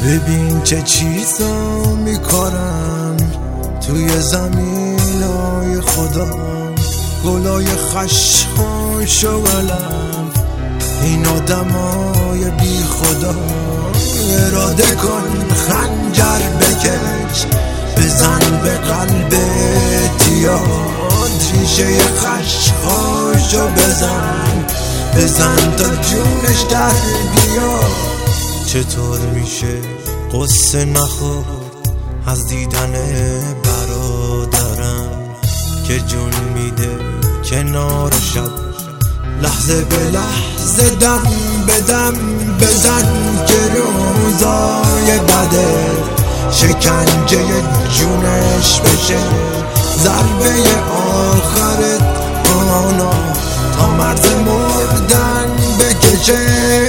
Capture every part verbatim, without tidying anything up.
ببین چه چیزا میکارم توی زمینای خدا، گلای خشخاش و علم این آدمای بی خدا. اراده کن خنجر بکش بزن به قلب تیاد، ریشه خشخاشو بزن بزن تا جونش در بیاد. چطور میشه قصه نخورد از دیدن برادرم که جون میده کنار شب، لحظه به لحظه دم به دم بزن که روزای بده شکنجه جونش بشه ضربه آخرت آنا تا مرز مردن بکشه.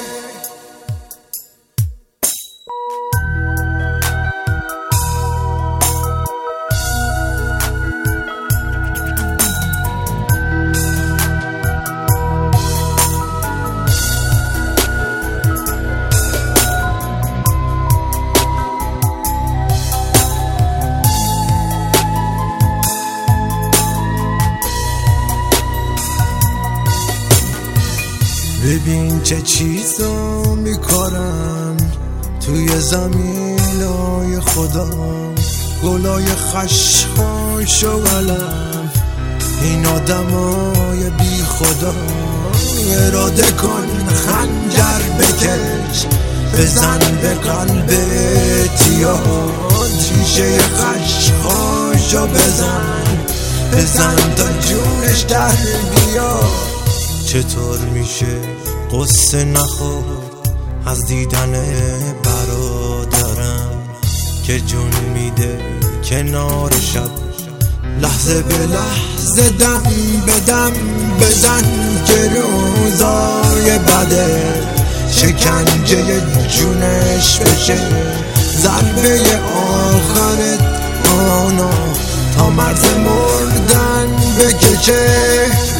ببین چه چیزا میکارم توی زمینای خدا، گلای خشخاش و علم این آدمای بی خدا. اراده کن خنجر بکش بزن به قلب تیاد، ریشه خشخاشو بزن بزن تا جونش در بیاد. چطور میشه قصه نخورد از دیدن برادرم که جون میده کنار شب، لحظه به لحظه دم به دم بزن که روزای بده شکنجه جونش بشه ضربه آخرت آنا تا مرز مردن بکشه.